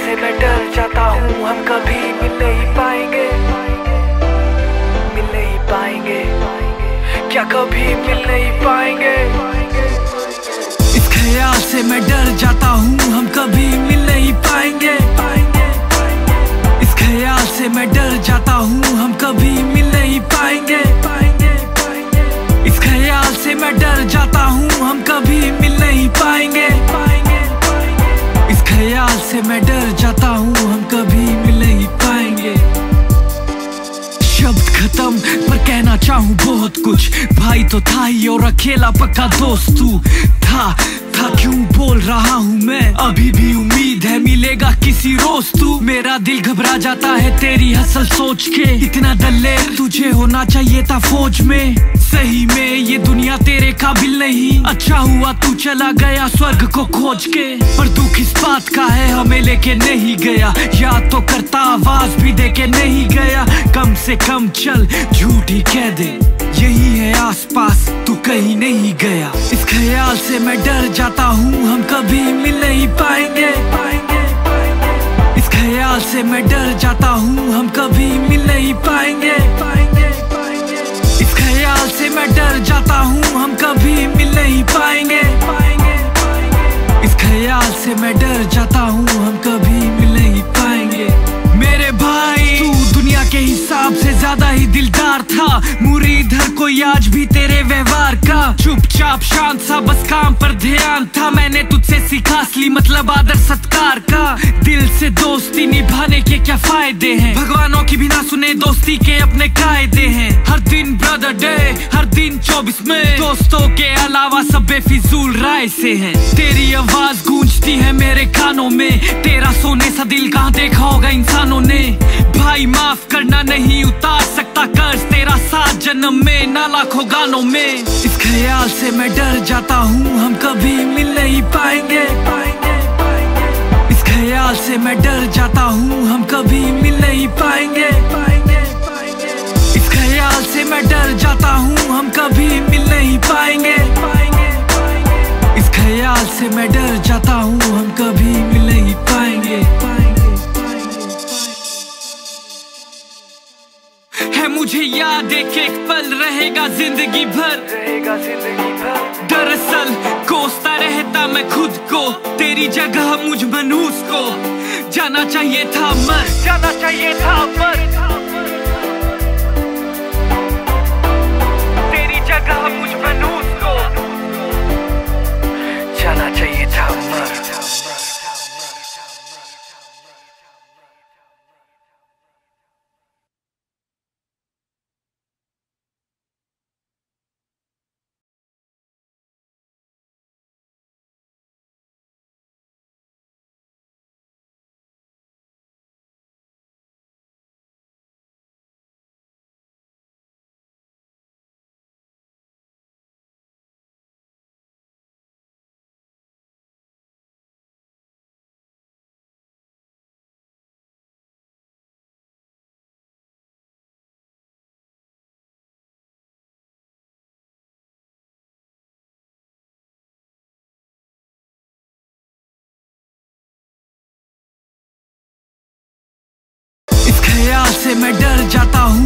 से मैं डर जाता हूँ, हम कभी मिल नहीं पाएंगे, मिल नहीं पाएंगे, क्या कभी मिल नहीं पाएंगे। इस ख्याल से मैं डर जाता हूँ, हम कभी मिल नहीं पाएंगे, इस ख्याल से मैं डर जाता हूँ, हम कभी मिल नहीं पाएंगे, इस ख्याल से मैं डर जाता हूँ, हम कभी मिल नहीं पाएंगे, इस ख्याल से मैं डर जाता हूँ, हम कभी मिल नहीं पाएंगे। शब्द खत्म पर कहना चाहूँ बहुत कुछ, भाई तो था ही और अकेला पक्का दोस्त तू था क्यों बोल रहा हूँ मैं, अभी भी उम्मीद है मिलेगा किसी रोज तू। मेरा दिल घबरा जाता है तेरी हसल सोच के, इतना दलेर तुझे होना चाहिए था फौज में, सही में ये दुनिया तेरे काबिल नहीं, अच्छा हुआ तू चला गया स्वर्ग को खोज के। पर दुख इस बात का है हमें लेके नहीं गया, याद तो करता आवाज भी दे के नहीं गया, कम से कम चल झूठ ही कह दे यही है आसपास तू कहीं नहीं गया। इस ख्याल से मैं डर जाता हूँ, हम कभी मिल नहीं पाएंगे, इस ख्याल से मैं डर जाता हूँ, हम कभी मिल नहीं पाएंगे, इस ख्याल से मैं डर जाता हूँ, हम कभी मिल नहीं पाएंगे, इस ख्याल से मैं डर जाता हूँ, हम कभी मिल नहीं पाएंगे। मेरे भाई तू दुनिया के हिसाब से ज्यादा ही दिलदार था, मुरीद हर कोई आज भी तेरे व्यवहार का, चुपचाप शांत सा बस काम पर ध्यान था, मैंने तुझसे सीखा असली मतलब आदर सत्कार का। दिल से दोस्ती निभाने के क्या फायदे हैं, भगवानों की भी ना सुने दोस्ती के अपने कायदे हैं, हर दिन ब्रदर डे हर दिन 24 में, दोस्तों के अलावा सब बेफिजूल राय से हैं। तेरी आवाज गूंजती है मेरे कानों में, तेरा सोने सा दिल कहाँ देखा होगा इंसानों ने, भाई माफ करना नहीं उतार सकता कर्ज तेरा 7 जन्म में ना लाखों गानों में। इस ख्याल से मैं डर जाता हूँ, हम कभी मिल नहीं पाएंगे, इस ख्याल से मैं डर जाता हूँ, हम कभी मिल नहीं पाएंगे, इस ख्याल से मैं डर जाता हूँ, हम कभी मिल नहीं पाएंगे, इस ख्याल से मैं डर जाता हूँ, हम कभी मिल नहीं पाएंगे। है मुझे याद एक एक पल रहेगा जिंदगी भर, दरअसल कोसता रहता मैं खुद को, तेरी जगह मुझ मनहूस को जाना चाहिए था मर, जाना चाहिए था मर, तेरी जगह मुझ मनहूस को जाना चाहिए था मर। ख्याल से मैं डर जाता हूँ,